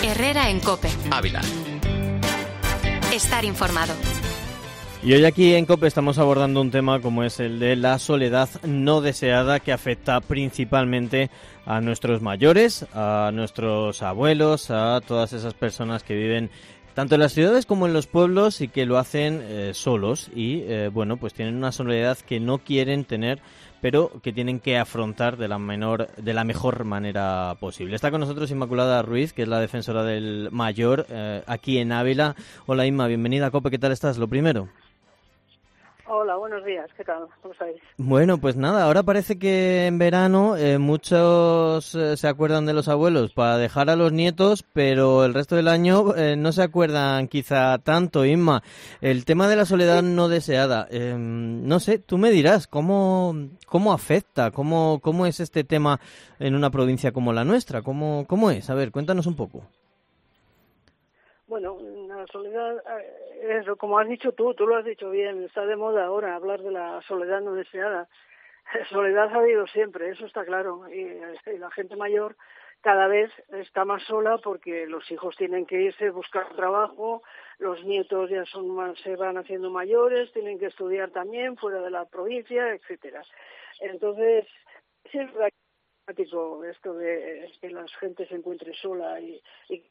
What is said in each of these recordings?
Herrera en COPE. Ávila. Estar informado. Y hoy aquí en COPE estamos abordando un tema como es el de la soledad no deseada, que afecta principalmente a nuestros mayores, a nuestros abuelos, a todas esas personas que viven tanto en las ciudades como en los pueblos y que lo hacen solos y bueno, pues tienen una soledad que no quieren tener, pero que tienen que afrontar de la mejor manera posible. Está con nosotros Inmaculada Ruiz, que es la defensora del mayor aquí en Ávila. Hola Inma, bienvenida a COPE, ¿qué tal estás? Lo primero. Hola, buenos días, ¿qué tal? ¿Cómo estáis? Bueno, pues nada, ahora parece que en verano muchos se acuerdan de los abuelos para dejar a los nietos, pero el resto del año no se acuerdan quizá tanto, Inma. El tema de la soledad no deseada, no sé, tú me dirás, ¿cómo afecta? ¿Cómo es este tema en una provincia como la nuestra? ¿Cómo es? A ver, cuéntanos un poco. Bueno, la soledad, eso, como has dicho tú lo has dicho bien, está de moda ahora hablar de la soledad no deseada. Soledad ha habido siempre, eso está claro, y la gente mayor cada vez está más sola porque los hijos tienen que irse a buscar trabajo, los nietos ya se van haciendo mayores, tienen que estudiar también fuera de la provincia, etcétera. Entonces, sí es dramático esto de que la gente se encuentre sola y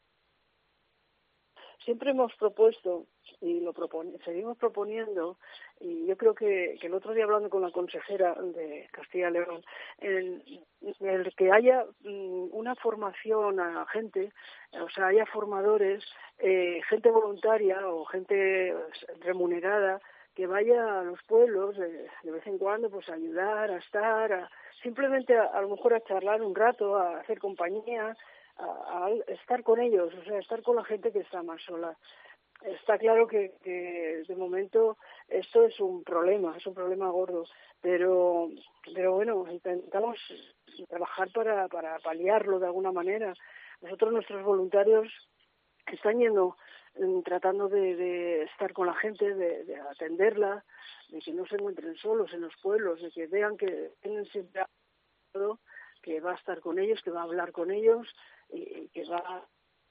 siempre hemos propuesto y seguimos proponiendo, y yo creo que el otro día hablando con la consejera de Castilla y León, el que haya una formación a gente, o sea, haya formadores, gente voluntaria o gente remunerada que vaya a los pueblos de vez en cuando pues a ayudar, a estar, simplemente a lo mejor a charlar un rato, a hacer compañía, a estar con ellos, o sea, estar con la gente que está más sola. Está claro que de momento esto es un problema gordo, pero bueno, intentamos trabajar para paliarlo de alguna manera. Nuestros voluntarios están yendo, tratando de estar con la gente, de atenderla, de que no se encuentren solos en los pueblos, de que vean que tienen siempre algo, que va a estar con ellos, que va a hablar con ellos y que va...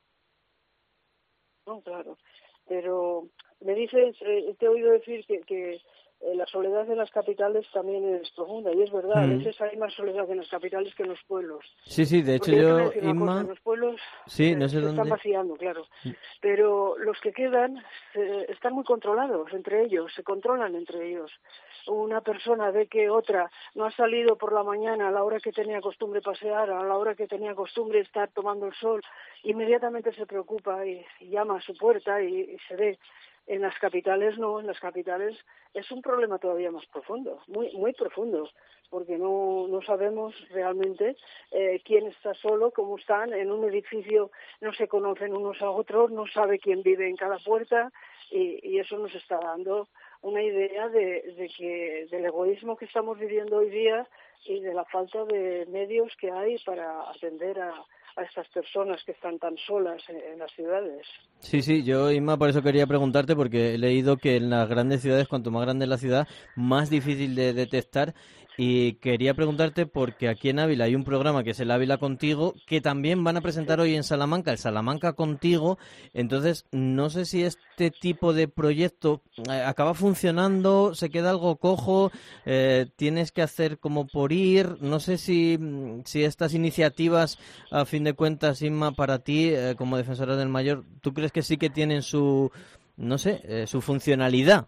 No, claro. Pero me dices, te he oído decir que la soledad en las capitales también es profunda, y es verdad, a veces hay más soledad en las capitales que en los pueblos. Sí, de hecho porque yo te voy a yo, decir una Inma... cosa, los pueblos Sí, no sé se están dónde... vaciando, claro, pero los que quedan están muy controlados entre ellos, se controlan entre ellos. Una persona ve que otra no ha salido por la mañana a la hora que tenía costumbre pasear, a la hora que tenía costumbre estar tomando el sol, inmediatamente se preocupa y llama a su puerta y se ve. En las capitales no, en las capitales es un problema todavía más profundo, muy profundo, porque no sabemos realmente quién está solo, cómo están, en un edificio no se conocen unos a otros, no sabe quién vive en cada puerta y eso nos está dando una idea del egoísmo que estamos viviendo hoy día y de la falta de medios que hay para atender a estas personas que están tan solas en las ciudades. Sí, yo, Inma, por eso quería preguntarte, porque he leído que en las grandes ciudades, cuanto más grande es la ciudad, más difícil de detectar. Y quería preguntarte porque aquí en Ávila hay un programa que es el Ávila Contigo, que también van a presentar hoy en Salamanca, el Salamanca Contigo. Entonces, no sé si este tipo de proyecto acaba funcionando, se queda algo cojo, tienes que hacer como por ir. No sé si estas iniciativas, a fin de cuentas, Inma, para ti, como defensora del mayor, ¿tú crees que sí que tienen su, no sé, su funcionalidad?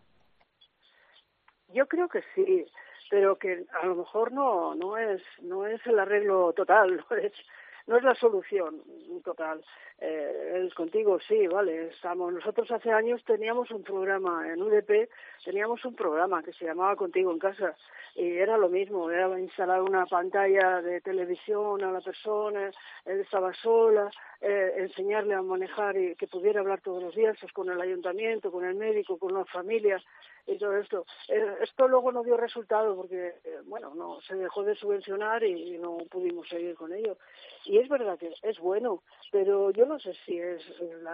Yo creo que sí, pero que a lo mejor no es el arreglo total, no es la solución total. El Contigo sí, vale, nosotros hace años teníamos un programa en UDP, teníamos un programa que se llamaba Contigo en Casa y era lo mismo, era instalar una pantalla de televisión a la persona, él estaba sola, enseñarle a manejar y que pudiera hablar todos los días pues, con el ayuntamiento, con el médico, con la familia y todo esto. Esto luego no dio resultado porque, no se dejó de subvencionar y no pudimos seguir con ello. Y es verdad que es bueno, pero yo no sé si es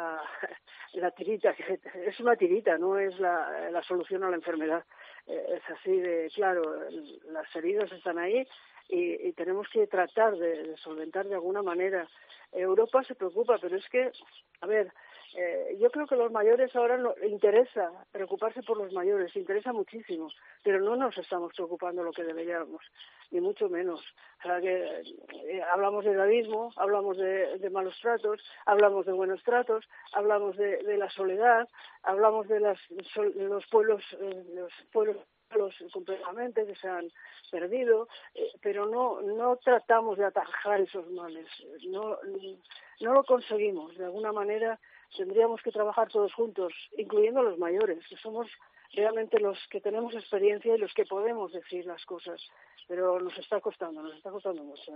la tirita, es una tirita, no es la solución a la enfermedad. Es así de, claro, las heridas están ahí y tenemos que tratar de solventar de alguna manera. Europa se preocupa, pero es que, a ver, yo creo que los mayores ahora interesa preocuparse por los mayores, interesa muchísimo, pero no nos estamos preocupando lo que deberíamos, ni mucho menos. O sea, que hablamos de edadismo, hablamos de malos tratos, hablamos de buenos tratos, hablamos de la soledad, hablamos de los pueblos completamente que se han perdido, pero no tratamos de atajar esos males, no lo conseguimos. De alguna manera tendríamos que trabajar todos juntos, incluyendo los mayores, que somos realmente los que tenemos experiencia y los que podemos decir las cosas, pero nos está costando mucho.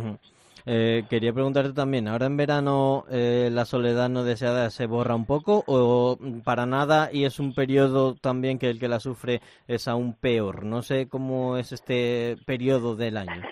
Quería preguntarte también, ¿ahora en verano la soledad no deseada se borra un poco o para nada y es un periodo también que el que la sufre es aún peor? No sé cómo es este periodo del año.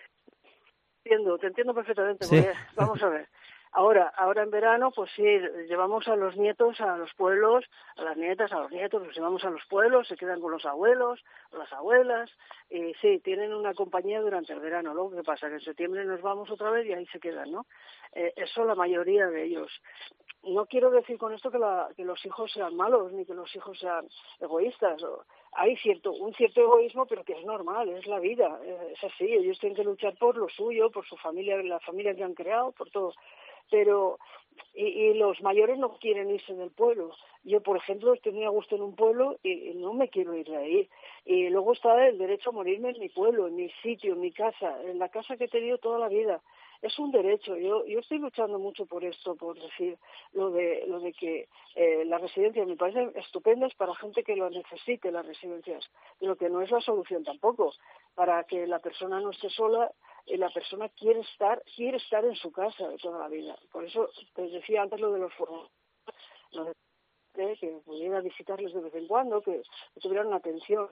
Te entiendo perfectamente, ¿Sí? Porque, vamos a ver. Ahora en verano, pues sí, llevamos a los nietos a los pueblos, a las nietas, a los nietos, los llevamos a los pueblos, se quedan con los abuelos, o las abuelas, y sí, tienen una compañía durante el verano. Luego, ¿qué pasa? Que en septiembre nos vamos otra vez y ahí se quedan, ¿no? Eso la mayoría de ellos. No quiero decir con esto que los hijos sean malos, ni que los hijos sean egoístas. Hay un cierto egoísmo, pero que es normal, es la vida, es así. Ellos tienen que luchar por lo suyo, por su familia, la familia que han creado, por todo. Pero y los mayores no quieren irse del pueblo. Yo, por ejemplo, estoy muy a gusto en un pueblo y no me quiero ir de ahí. Y luego está el derecho a morirme en mi pueblo, en mi sitio, en mi casa, en la casa que he tenido toda la vida. Es un derecho. Yo estoy luchando mucho por esto, por decir lo de que las residencias me parecen estupendas para gente que lo necesite, las residencias, pero que no es la solución tampoco, para que la persona no esté sola. La persona quiere estar en su casa de toda la vida. Por eso te decía antes lo de los formatos, que pudiera visitarles de vez en cuando, que tuvieran una atención.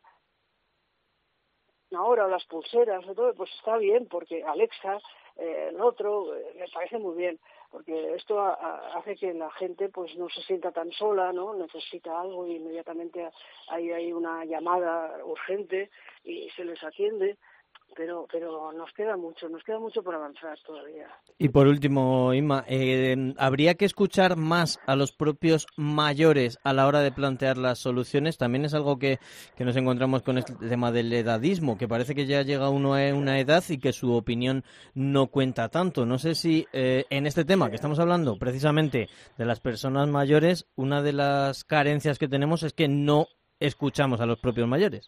Ahora las pulseras, todo, pues está bien, porque Alexa, el otro, me parece muy bien, porque esto hace que la gente pues no se sienta tan sola, ¿no? Necesita algo y inmediatamente hay una llamada urgente y se les atiende. Pero nos queda mucho por avanzar todavía. Y por último, Inma, ¿habría que escuchar más a los propios mayores a la hora de plantear las soluciones? También es algo que nos encontramos con este tema del edadismo, que parece que ya llega uno a una edad y que su opinión no cuenta tanto. No sé si en este tema que estamos hablando precisamente de las personas mayores, una de las carencias que tenemos es que no escuchamos a los propios mayores.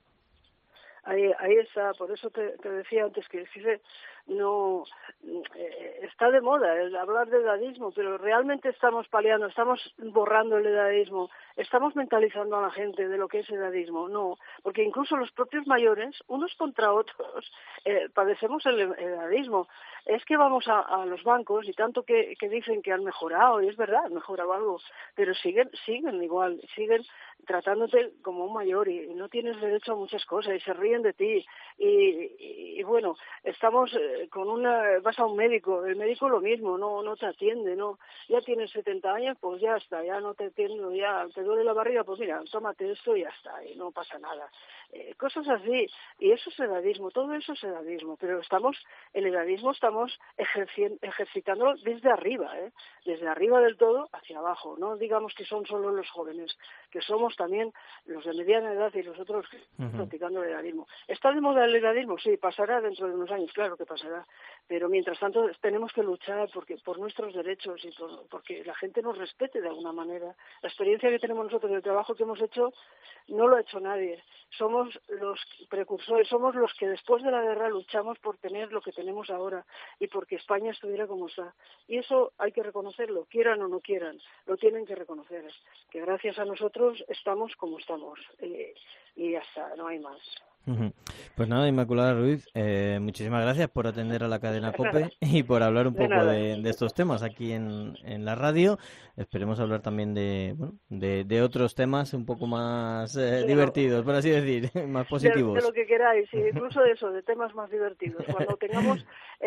Ahí está, por eso te decía antes que no está de moda el hablar de edadismo, pero realmente estamos paliando, estamos borrando el edadismo, estamos mentalizando a la gente de lo que es edadismo. No, porque incluso los propios mayores, unos contra otros, padecemos el edadismo. Es que vamos a los bancos y tanto que dicen que han mejorado, y es verdad, han mejorado algo, pero siguen igual, siguen tratándote como un mayor y no tienes derecho a muchas cosas y se ríen de ti y bueno, estamos vas a un médico, el médico lo mismo, no te atiende, no, ya tienes 70 años, pues ya está, ya no te atiendo, ya te duele la barriga, pues mira, tómate esto y ya está, y no pasa nada. Cosas así, y eso es edadismo, todo eso es edadismo, pero el edadismo estamos ejercitándolo desde arriba del todo hacia abajo, no digamos que son solo los jóvenes, que somos también los de mediana edad y los otros practicando el edadismo. ¿Está de moda el edadismo? Sí, pasará dentro de unos años, claro que pasará, pero mientras tanto tenemos que luchar por nuestros derechos y porque la gente nos respete de alguna manera. La experiencia que tenemos nosotros, el trabajo que hemos hecho, no lo ha hecho nadie. Somos los precursores, somos los que después de la guerra luchamos por tener lo que tenemos ahora y porque España estuviera como está. Y eso hay que reconocerlo, quieran o no quieran, lo tienen que reconocer, que gracias a nosotros estamos como estamos. Y ya está, no hay más. Pues nada, Inmaculada Ruiz, muchísimas gracias por atender a la cadena COPE y por hablar un poco de estos temas aquí en la radio. Esperemos hablar también de otros temas un poco más divertidos, por así decir, más positivos. De lo que queráis, incluso de temas más divertidos. Cuando tengamos el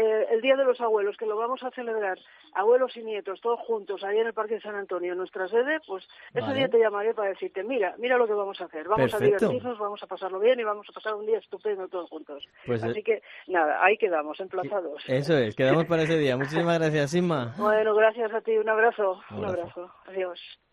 Día de los Abuelos, que lo vamos a celebrar abuelos y nietos, todos juntos, ahí en el Parque de San Antonio, en nuestra sede, pues ese día te llamaré para decirte, mira lo que vamos a hacer. Vamos a divertirnos, vamos a pasarlo bien y vamos a pasar un día estupendo todos juntos. Pues, así que, nada, ahí quedamos, emplazados. Eso es, quedamos para ese día. Muchísimas gracias, Inma. Bueno, gracias a ti, un abrazo. Adiós.